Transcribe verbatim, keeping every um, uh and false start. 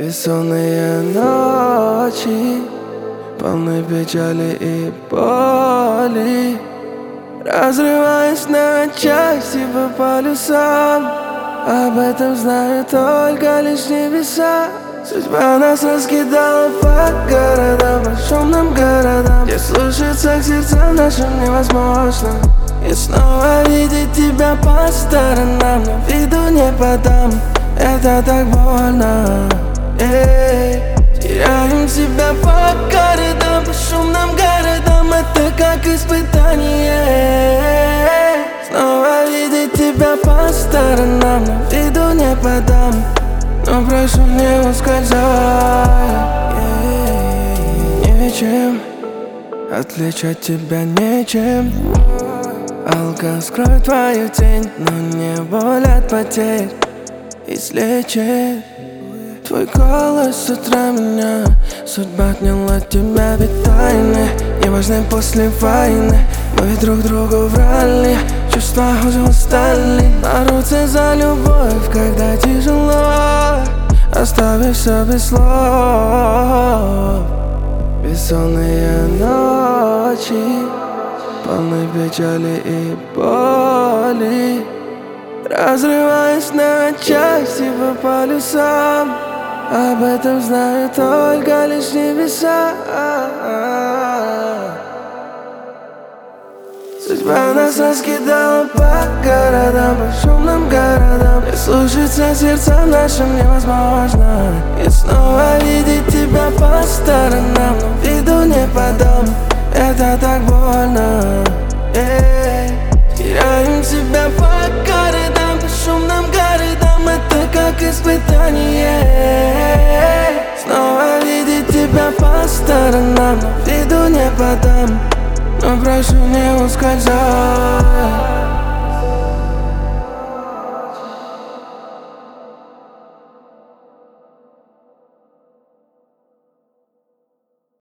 Бессонные ночи, полны печали и боли, разрываясь на части по полюсам. Об этом знают только лишь небеса. Судьба нас раскидала по городам, по шумным городам, где слушаться к сердцам нашим невозможно. И снова видеть тебя по сторонам, но виду не подам, это так больно. Эй, теряем себя по городам, по шумным городам, это как испытание. Снова видеть тебя по сторонам, но виду не подам, но прошу не ускользай. Нечем отличать тебя, нечем. Алка скроет твою тень, но не боль от потерь излечит. Твой голос с утра меня, судьба отняла тебя, ведь тайны неважны после войны. Мы друг другу врали, чувства уже устали, бороться за любовь, когда тяжело, оставив все без слов. Бессонные ночи, полны печали и боли, разрываясь на части по полюсам. Об этом знают только лишь небеса. Судьба нас раскидала по городам, по шумным городам, где слушаться сердцам нашим невозможно. И снова видеть тебя по сторонам, но виду не подам, это так больно. Эй, теряем себя по городам, по шумным городам, это как испытание. Снова видеть тебя по сторонам, но виду не подам, но прошу не ускользай.